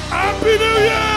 Happy New Year!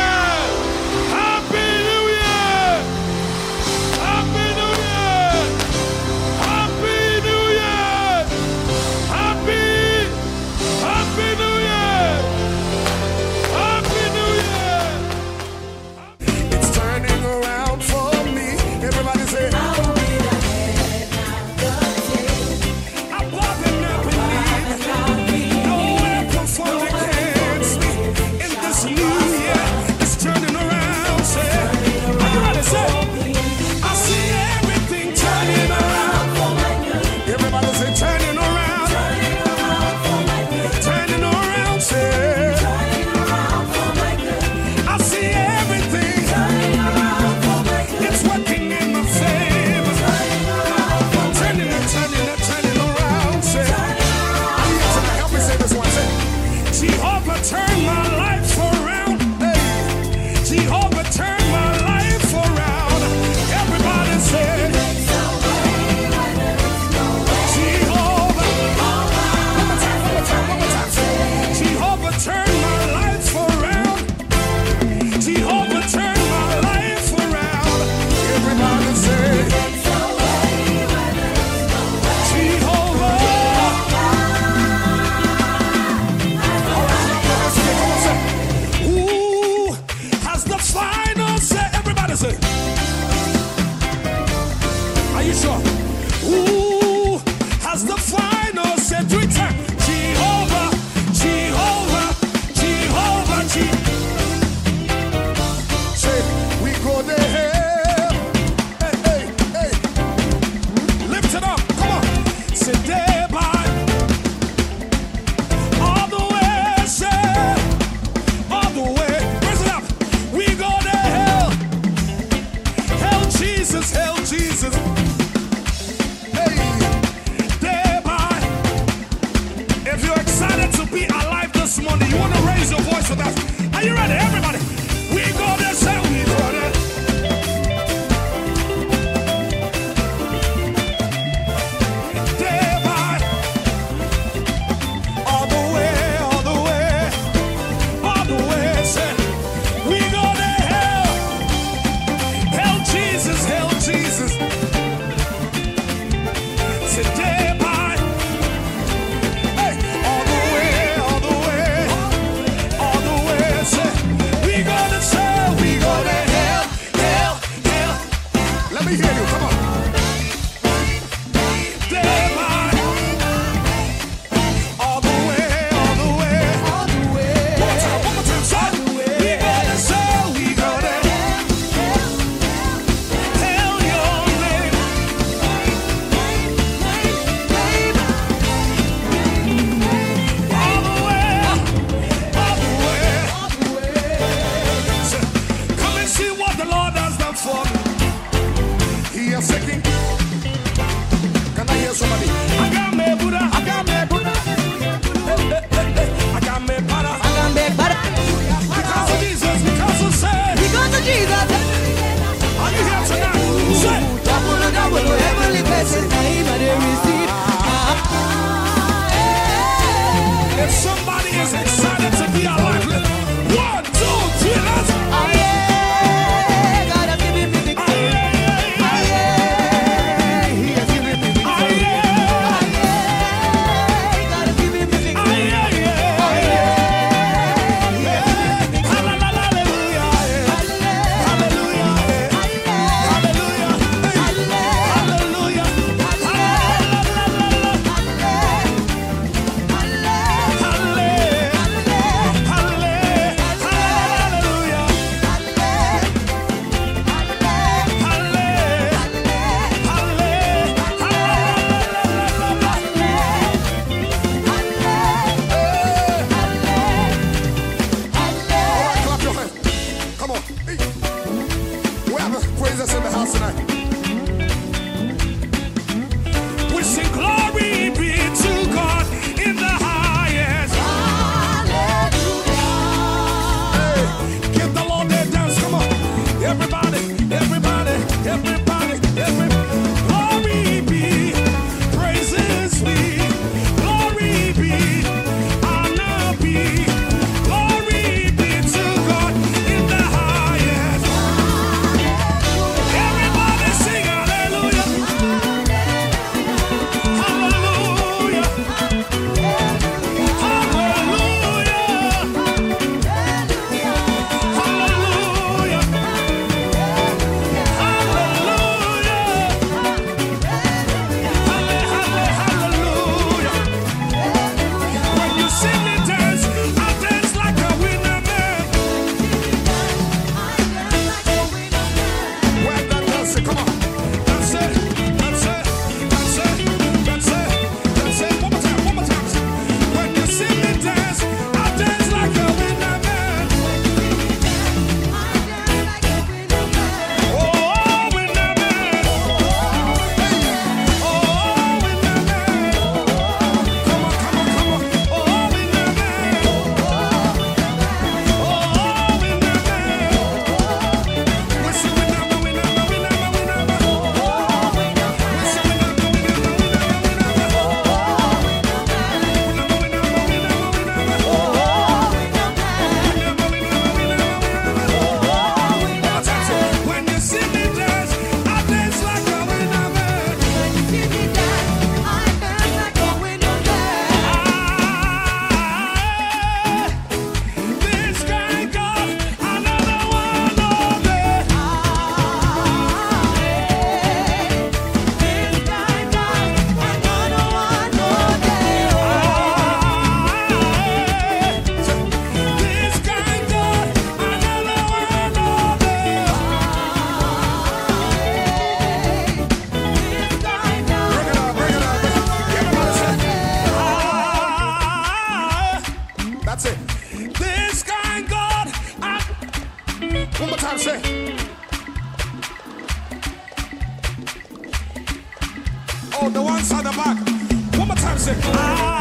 Happy New Year! Happy New Year! Happy New Year! Happy New Year! Happy New Year! It's turning around for me. Everybody say, I will be the head, not the tail. I'm walking up in lead. No weapon formed against me in this new year. It's turning around. Say, are you ready? Say, I see everything turning around for my good. Everybody say, turning around. Turning around for my good. Turning around. Say, turning around for my good. I see everything turning around for my good. It's working in my favor. Turning around for my good. Turning around. Say, I need you to help me say this one. Say, Jehovah turned my life around. Hey, Jehovah turned my life around. Everybody say, Jehovah. One more time. Jehovah turned my life around. Jehovah turned my life around. Everybody say, Jehovah. Who has the final say? Everybody say. Are you sure? Who has the final say? 3 times. Jehovah, Jehovah, Jehovah, Say, we go to hell. Hey, hey, hey. Lift it up. Come on. Say, day by. All the way, say. All the way. Raise it up. We go to hell. Hell, Jesus, hell, Jesus. Hey, day by. If you're excited to be alive this morning, you want to raise your voice with us. Are you ready, everybody? We go there, say we go there. Day by. All the way, all the way, all the way, say we go to hell. Hell, Jesus, hell, Jesus. Say day by. Hey, all the way, all the way, all the way, say we go to hell, we go to hell, hell, hell. Let me hear you, come on. Day by. All the way, all the way, all the way. One more time, son. We go to hell, we go to hell, hell, your name. All the way, all the way. Come and see what the Lord has done for me. He has taken. Can I hear somebody? I got me Buddha. I got me Buddha. I got me Buddha. Because of Jesus, because of sin. Because of Jesus. Are you here tonight? Say, Double, heavenly blessings, name and they receive. if somebody is excited to be alive, 1, 2, 3, let's. God has given me victory. He has given me victory. God has given me victory. That's it. This kind God. One more time, say. Oh, the ones on the back. One more time, say.